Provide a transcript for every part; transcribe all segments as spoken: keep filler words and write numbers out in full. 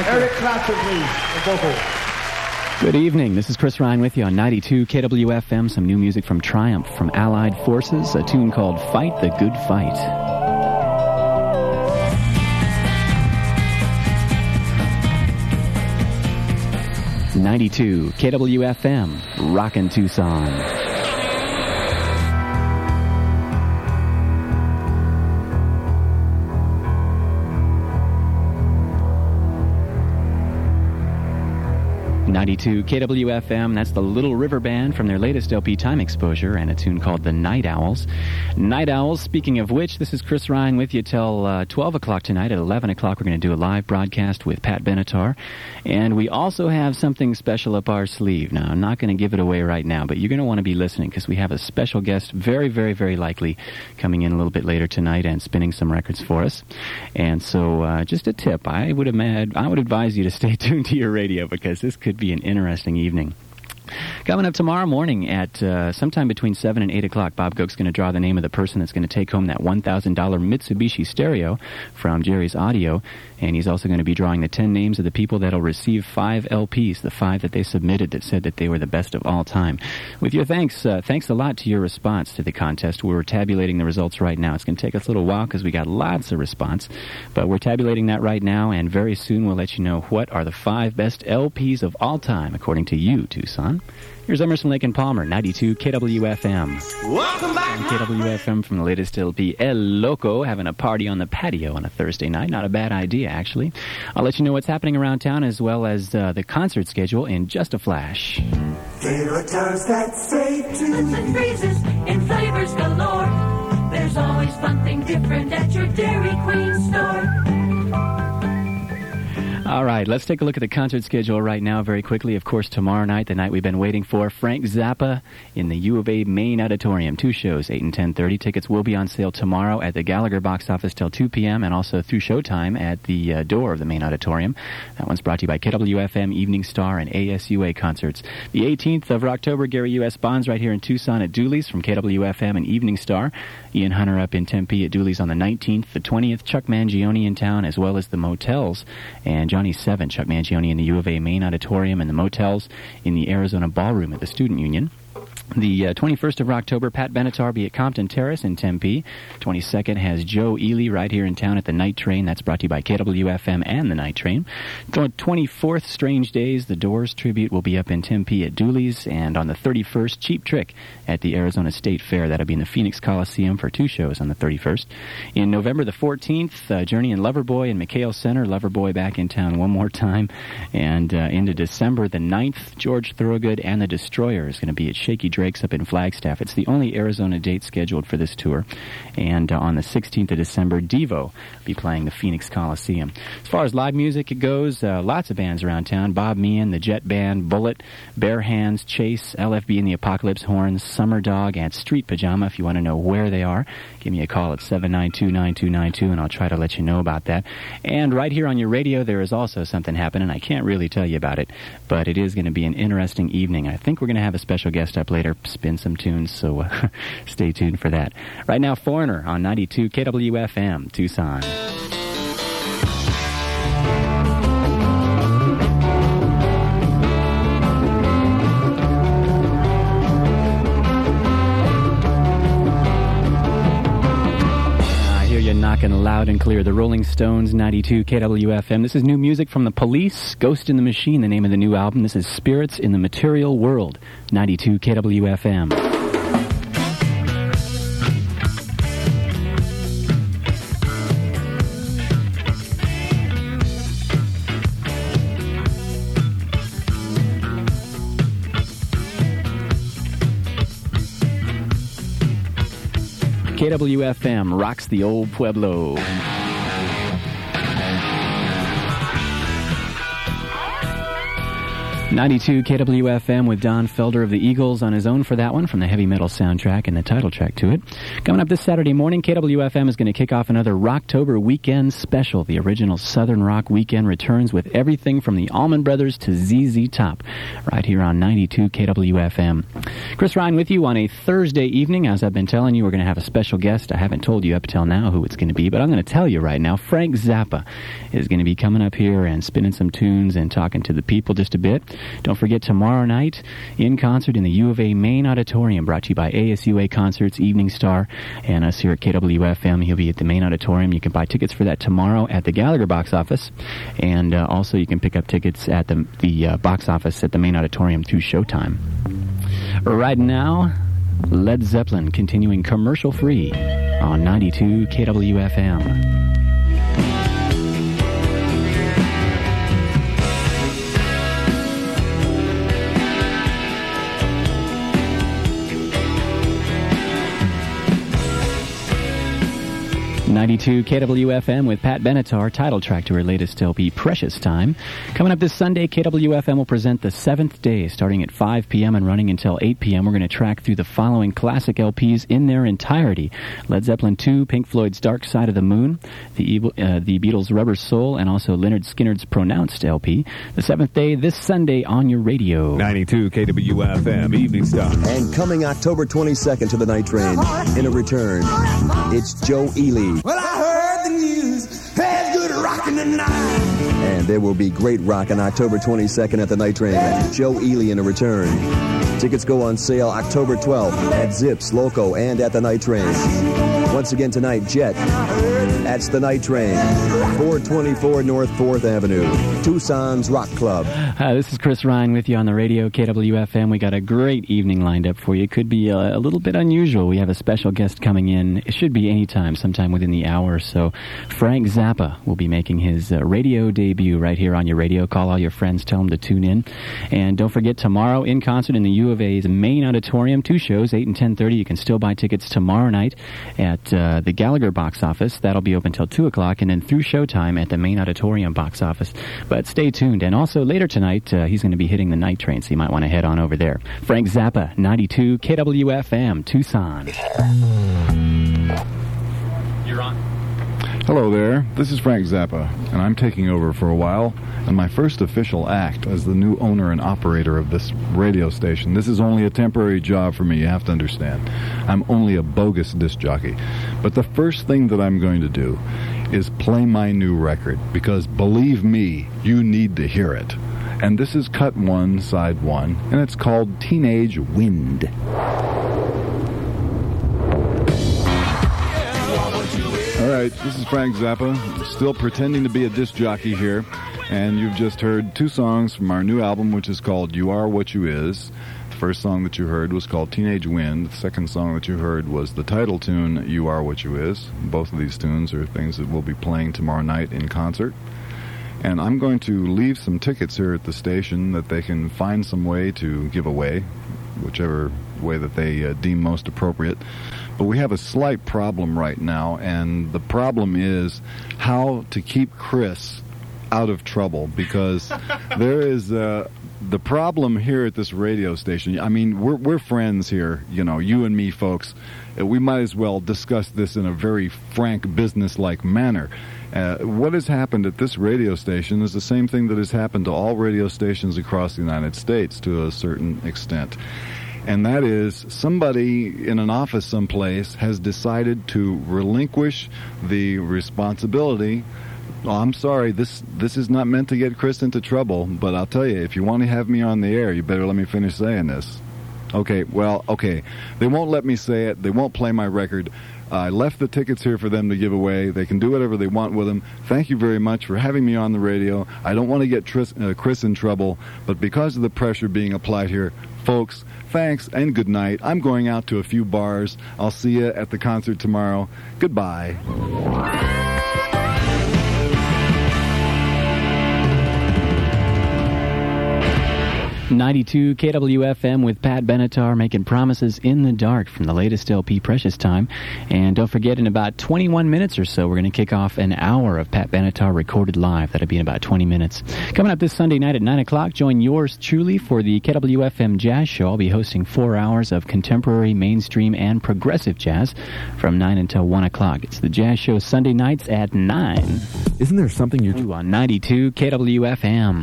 Eric Clapton, please. The vocal. Good evening. This is Chris Ryan with you on ninety-two K W F M. Some new music from Triumph, from Allied Forces, a tune called Fight the Good Fight. ninety-two K W F M, rockin' Tucson. ninety-two K W F M, that's the Little River Band from their latest L P, Time Exposure, and a tune called The Night Owls. Night Owls, speaking of which, this is Chris Ryan with you till uh, twelve o'clock tonight. At eleven o'clock, we're going to do a live broadcast with Pat Benatar. And we also have something special up our sleeve. Now, I'm not going to give it away right now, but you're going to want to be listening because we have a special guest, very, very, very likely, coming in a little bit later tonight and spinning some records for us. And so, uh, just a tip, I would, imad- I would advise you to stay tuned to your radio because this could be an interesting evening. Coming up tomorrow morning at uh, sometime between seven and eight o'clock, Bob Goke's going to draw the name of the person that's going to take home that one thousand dollars Mitsubishi stereo from Jerry's Audio. And he's also going to be drawing the ten names of the people that will receive five L Ps, the five that they submitted that said that they were the best of all time. With your thanks, uh, thanks a lot to your response to the contest. We're tabulating the results right now. It's going to take us a little while because we got lots of response. But we're tabulating that right now, and very soon we'll let you know what are the five best L Ps of all time, according to you, Tucson. Here's Emerson, Lake and Palmer, ninety-two K W F M. Welcome back. And K W F M from the latest L P, El Loco, having a party on the patio on a Thursday night. Not a bad idea, actually. I'll let you know what's happening around town as well as uh, the concert schedule in just a flash. Favorite times that say Tunes and phrases in flavors galore. There's always something different at your Dairy Queen store. All right, let's take a look at the concert schedule right now very quickly. Of course, tomorrow night, the night we've been waiting for, Frank Zappa in the U of A main auditorium. Two shows, eight and ten thirty. Tickets will be on sale tomorrow at the Gallagher box office till two p.m. and also through Showtime at the uh, door of the main auditorium. That one's brought to you by K W F M, Evening Star, and A S U A Concerts. The eighteenth of October, Gary U S. Bonds right here in Tucson at Dooley's from K W F M and Evening Star. Ian Hunter up in Tempe at Dooley's on the nineteenth. The twentieth, Chuck Mangione in town, as well as the Motels. And Johnny seven, Chuck Mangione in the U of A main auditorium, and the Motels in the Arizona Ballroom at the Student Union. The uh, twenty-first of October, Pat Benatar be at Compton Terrace in Tempe. twenty-second has Joe Ely right here in town at the Night Train. That's brought to you by K W F M and the Night Train. twenty-fourth, Strange Days, the Doors tribute will be up in Tempe at Dooley's. And on the thirty-first, Cheap Trick at the Arizona State Fair. That'll be in the Phoenix Coliseum for two shows on the thirty-first. In November the fourteenth, uh, Journey and Loverboy in McHale Center. Loverboy back in town one more time. And uh, into December the ninth, George Thorogood and the Destroyer is going to be at Shaky Drake's up in Flagstaff. It's the only Arizona date scheduled for this tour. And uh, on the sixteenth of December, Devo will be playing the Phoenix Coliseum. As far as live music it goes, uh, lots of bands around town. Bob Meehan, the Jet Band, Bullet, Bare Hands, Chase, L F B and the Apocalypse Horns, Summer Dog, and Street Pajama. If you want to know where they are, give me a call at seven nine two, nine two nine two, and I'll try to let you know about that. And right here on your radio, there is also something happening. I can't really tell you about it, but it is going to be an interesting evening. I think we're going to have a special guest up later, spin some tunes, so uh, stay tuned for that. Right now, Foreigner on ninety-two K W F M, Tucson. Knocking loud and clear. The Rolling Stones, ninety-two K W F M. This is new music from The Police, Ghost in the Machine, the name of the new album. This is Spirits in the Material World, ninety-two K W F M. K W F M rocks the old Pueblo. ninety-two K W F M with Don Felder of the Eagles on his own for that one from the heavy metal soundtrack and the title track to it. Coming up this Saturday morning, K W F M is going to kick off another Rocktober weekend special. The original Southern Rock weekend returns with everything from the Allman Brothers to Z Z Top right here on ninety-two K W F M. Chris Ryan with you on a Thursday evening. As I've been telling you, we're going to have a special guest. I haven't told you up till now who it's going to be, but I'm going to tell you right now. Frank Zappa is going to be coming up here and spinning some tunes and talking to the people just a bit. Don't forget, tomorrow night, in concert in the U of A main auditorium, brought to you by A S U A Concerts, Evening Star, and us here at K W F M. He'll be at the main auditorium. You can buy tickets for that tomorrow at the Gallagher box office, and uh, also you can pick up tickets at the, the uh, box office at the main auditorium through Showtime. Right now, Led Zeppelin continuing commercial-free on ninety-two K W F M. ninety-two K W F M with Pat Benatar, title track to her latest L P, Precious Time. Coming up this Sunday, K W F M will present the seventh day, starting at five p.m. and running until eight p.m. We're going to track through the following classic L Ps in their entirety: Led Zeppelin two, Pink Floyd's Dark Side of the Moon, the, Evil, uh, the Beatles' Rubber Soul, and also Lynyrd Skynyrd's Pronounced L P. The seventh day this Sunday on your radio. ninety-two K W F M, Evening Star. And coming October twenty-second to the Night Train, in a return, it's Joe Ely. Well, I heard the news. There's good rockin' tonight. And there will be great rock on October twenty-second at the Night Train. Joe Ely in a return. Tickets go on sale October twelfth at Zips, Loco, and at the Night Train. Once again tonight, Jet. That's the Night Train. four twenty-four North fourth Avenue. Tucson's Rock Club. Uh, this is Chris Ryan with you on the radio, K W F M. We got a great evening lined up for you. It could be a, a little bit unusual. We have a special guest coming in. It should be any time, sometime within the hour or so. Frank Zappa will be making his uh, radio debut right here on your radio. Call all your friends, tell them to tune in. And don't forget, tomorrow in concert in the U of A's main auditorium, two shows, eight and ten thirty. You can still buy tickets tomorrow night at uh, the Gallagher box office. That'll be open until two o'clock, and then through Showtime at the main auditorium box office. But stay tuned. And also later tonight, uh, he's going to be hitting the Night Train, so you might want to head on over there. Frank Zappa, ninety-two K W F M, Tucson. You're on. Hello there, this is Frank Zappa, and I'm taking over for a while, and my first official act as the new owner and operator of this radio station. This is only a temporary job for me, you have to understand. I'm only a bogus disc jockey. But the first thing that I'm going to do is play my new record, because believe me, you need to hear it. And this is cut one, side one, and it's called Teenage Wind. All right, this is Frank Zappa, still pretending to be a disc jockey here, and you've just heard two songs from our new album, which is called You Are What You Is. The first song that you heard was called Teenage Wind. The second song that you heard was the title tune, You Are What You Is. Both of these tunes are things that we'll be playing tomorrow night in concert. And I'm going to leave some tickets here at the station that they can find some way to give away, whichever way that they uh, deem most appropriate. But we have a slight problem right now, and the problem is how to keep Chris out of trouble, because there is uh, the problem here at this radio station. I mean, we're we're friends here, you know, you and me, folks. Uh, we might as well discuss this in a very frank, business-like manner. Uh, what has happened at this radio station is the same thing that has happened to all radio stations across the United States to a certain extent. And that is, somebody in an office someplace has decided to relinquish the responsibility. Well, I'm sorry, this this is not meant to get Chris into trouble, but I'll tell you, if you want to have me on the air, you better let me finish saying this. Okay, well, okay. They won't let me say it. They won't play my record. I left the tickets here for them to give away. They can do whatever they want with them. Thank you very much for having me on the radio. I don't want to get Tris, uh, Chris in trouble, but because of the pressure being applied here, folks, thanks and good night. I'm going out to a few bars. I'll see you at the concert tomorrow. Goodbye. ninety-two K W F M with Pat Benatar making promises in the dark from the latest L P, Precious Time. And don't forget, in about twenty-one minutes or so, we're going to kick off an hour of Pat Benatar recorded live. That'll be in about twenty minutes. Coming up this Sunday night at nine o'clock, join yours truly for the K W F M Jazz Show. I'll be hosting four hours of contemporary, mainstream, and progressive jazz from nine until one o'clock. It's the Jazz Show Sunday nights at nine. Isn't there something you're... Ooh, on ninety-two K W F M.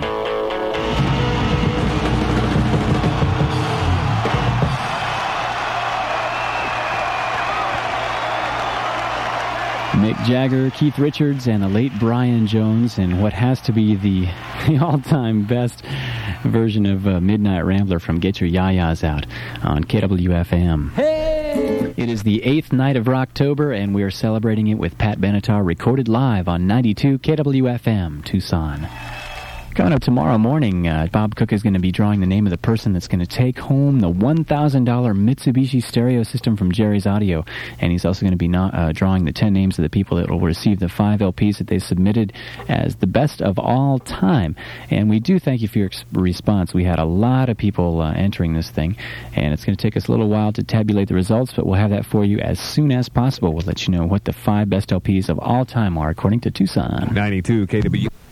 Mick Jagger, Keith Richards, and the late Brian Jones, and what has to be the, the all-time best version of uh, Midnight Rambler from Get Your Ya-Ya's Out on K W F M. Hey! It is the eighth night of Rocktober, and we are celebrating it with Pat Benatar recorded live on ninety-two K W F M, Tucson. Coming up tomorrow morning, uh, Bob Cook is going to be drawing the name of the person that's going to take home the one thousand dollars Mitsubishi stereo system from Jerry's Audio. And he's also going to be not, uh, drawing the ten names of the people that will receive the five L Ps that they submitted as the best of all time. And we do thank you for your ex- response. We had a lot of people uh, entering this thing, and it's going to take us a little while to tabulate the results, but we'll have that for you as soon as possible. We'll let you know what the five best L Ps of all time are, according to Tucson. ninety-two K W